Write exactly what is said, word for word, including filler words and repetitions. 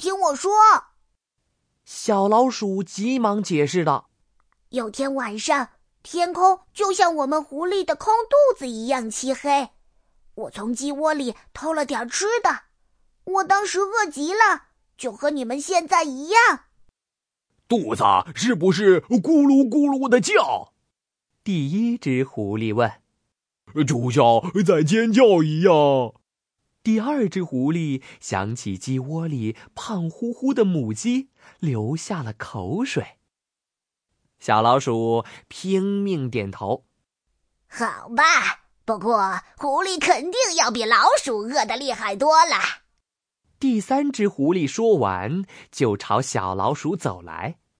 听我说。 小老鼠急忙解释道： 有天晚上，天空就像我们狐狸的空肚子一样漆黑。我从鸡窝里偷了点吃的，我当时饿极了，就和你们现在一样。 肚子是不是咕噜咕噜的叫？ 第一只狐狸问。 就像在尖叫一样。 第二只狐狸想起鸡窝里胖乎乎的母鸡，流下了口水。小老鼠拼命点头。 好吧，不过狐狸肯定要比老鼠饿得厉害多了。 第三只狐狸说完，就朝小老鼠走来。